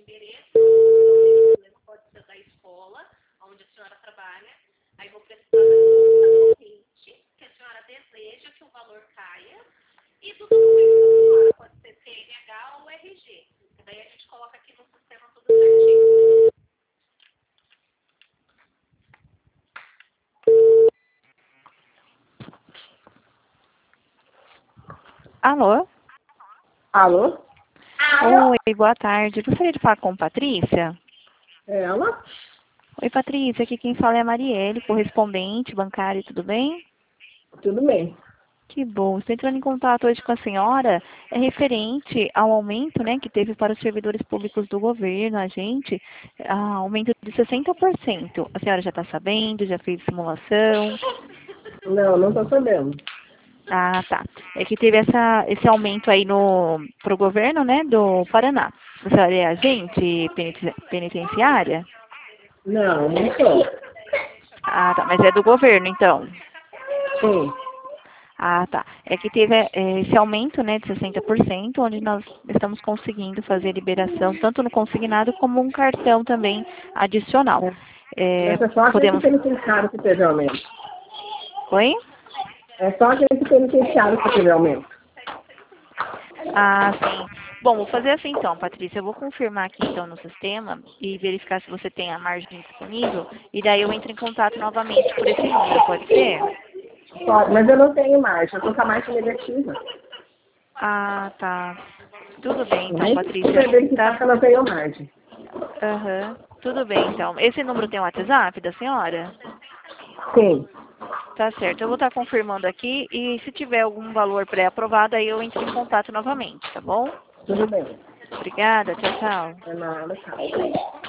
endereço, o problema pode ser da escola, onde a senhora trabalha. Aí vou precisar da corrente que a senhora deseja que o valor caia e do documento da senhora, pode ser CNH ou RG. Daí a gente coloca aqui no sistema tudo certinho. Alô? Alô? Oi, boa tarde. Gostaria de falar com Patrícia? Ela? Oi, Patrícia. Aqui quem fala é a Marielle, correspondente bancária, tudo bem? Tudo bem. Que bom. Estou entrando em contato hoje com a senhora. É referente ao aumento, né, que teve para os servidores públicos do governo, a gente, aumento de 60%. A senhora já está sabendo, já fez simulação? Não estou sabendo. Ah, tá. É que teve esse aumento aí para o governo, né, do Paraná. A senhora é agente penitenciária? Não sou. Ah, tá. Mas é do governo, então? Sim. Ah, tá. É que teve esse aumento, né, de 60%, onde nós estamos conseguindo fazer a liberação, tanto no consignado como um cartão também adicional. Essa é só a gente Podemos... penitenciário que teve aumento. Oi? É só a gente penitenciário que teve aumento. Ah, sim. Bom, vou fazer assim então, Patrícia. Eu vou confirmar aqui então no sistema e verificar se você tem a margem disponível. E daí eu entro em contato novamente por esse número, pode ser? Pode, mas eu não tenho margem, eu estou com a margem negativa. Ah, tá. Tudo bem então, Nem Patrícia. precisa verificar Tá? que eu não tenho margem. Aham. Tudo bem então. Esse número tem um WhatsApp da senhora? Sim. Tá certo. Eu vou estar confirmando aqui e se tiver algum valor pré-aprovado, aí eu entro em contato novamente, tá bom? Tudo bem. Obrigada. Tchau, tchau. É nada, tchau.